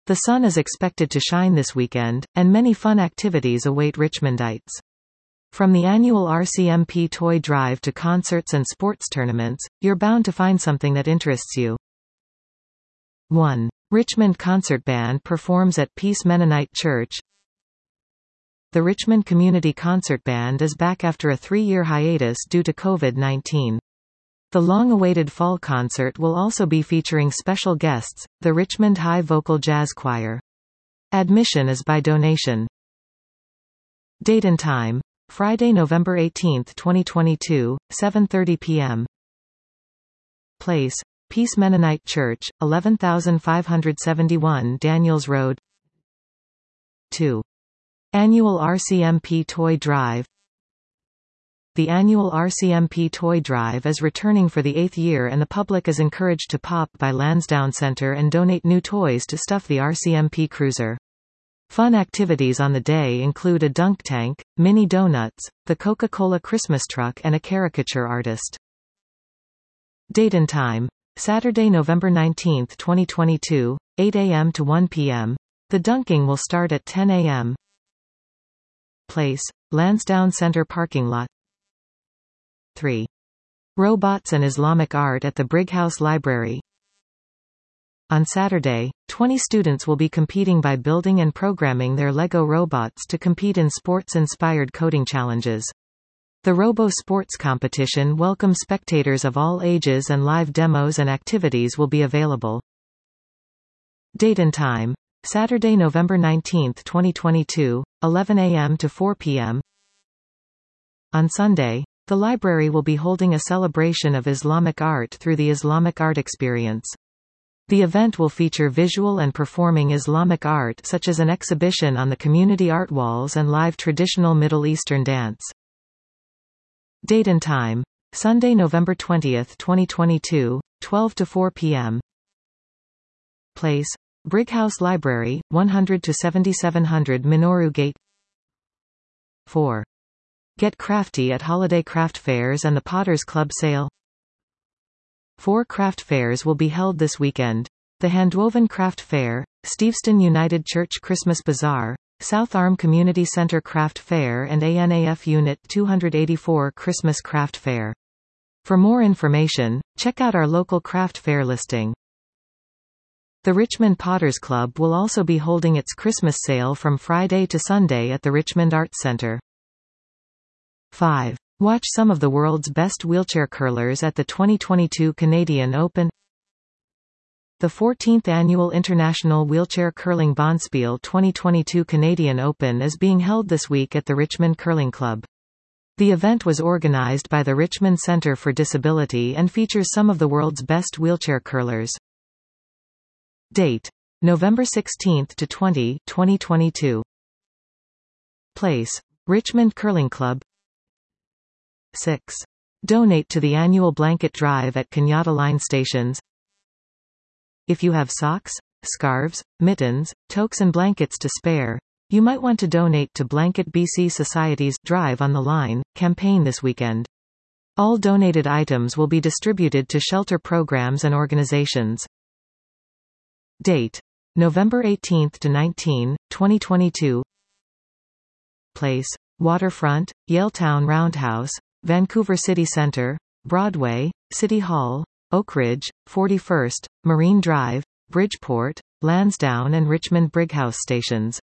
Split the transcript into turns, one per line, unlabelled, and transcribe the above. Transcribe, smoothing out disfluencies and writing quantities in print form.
The sun is expected to shine this weekend, and many fun activities await Richmondites. From the annual RCMP toy drive to concerts and sports tournaments, you're bound to find something that interests you. 1. Richmond Concert Band performs at Peace Mennonite Church. The Richmond Community Concert Band is back after a 3-year hiatus due to COVID-19. The long-awaited fall concert will also be featuring special guests, the Richmond High Vocal Jazz Choir. Admission is by donation. Date and time: Friday, November 18, 2022, 7:30 p.m. Place: Peace Mennonite Church, 11571 Daniels Road. 2. Annual RCMP Toy Drive. The annual RCMP Toy Drive is returning for the 8th year, and the public is encouraged to pop by Lansdowne Centre and donate new toys to stuff the RCMP cruiser. Fun activities on the day include a dunk tank, mini donuts, the Coca-Cola Christmas truck, and a caricature artist. Date and time: Saturday, November 19, 2022, 8 a.m. to 1 p.m. The dunking will start at 10 a.m. Place: Lansdowne Centre parking lot. 3. Robots and Islamic art at the Brighouse Library. On Saturday, 20 students will be competing by building and programming their Lego robots to compete in sports-inspired coding challenges. The Robo Sports competition welcomes spectators of all ages, and live demos and activities will be available. Date and time: Saturday, November 19, 2022, 11 a.m. to 4 p.m. On Sunday, the library will be holding a celebration of Islamic art through the Islamic Art Experience. The event will feature visual and performing Islamic art, such as an exhibition on the community art walls and live traditional Middle Eastern dance. Date and time: Sunday, November 20, 2022, 12 to 4 p.m. Place: Brighouse Library, 100 to 7700 Minoru Gate. 4. Get crafty at holiday craft fairs and the Potters Club sale. 4 craft fairs will be held this weekend: the Handwoven Craft Fair, Steveston United Church Christmas Bazaar, South Arm Community Center Craft Fair, and ANAF Unit 284 Christmas Craft Fair. For more information, check out our local craft fair listing. The Richmond Potters Club will also be holding its Christmas sale from Friday to Sunday at the Richmond Arts Center. 5. Watch some of the world's best wheelchair curlers at the 2022 Canadian Open. The 14th Annual International Wheelchair Curling Bonspiel 2022 Canadian Open is being held this week at the Richmond Curling Club. The event was organized by the Richmond Centre for Disability and features some of the world's best wheelchair curlers. Date: November 16 to 20, 2022. Place: Richmond Curling Club. 6. Donate to the annual blanket drive at Kenyatta Line stations. If you have socks, scarves, mittens, toques and blankets to spare, you might want to donate to Blanket BC Society's Drive on the Line campaign this weekend. All donated items will be distributed to shelter programs and organizations. Date: November 18 to 19, 2022. Place: Waterfront, Yaletown Roundhouse, Vancouver City Centre, Broadway, City Hall, Oakridge, 41st, Marine Drive, Bridgeport, Lansdowne and Richmond Brighouse stations.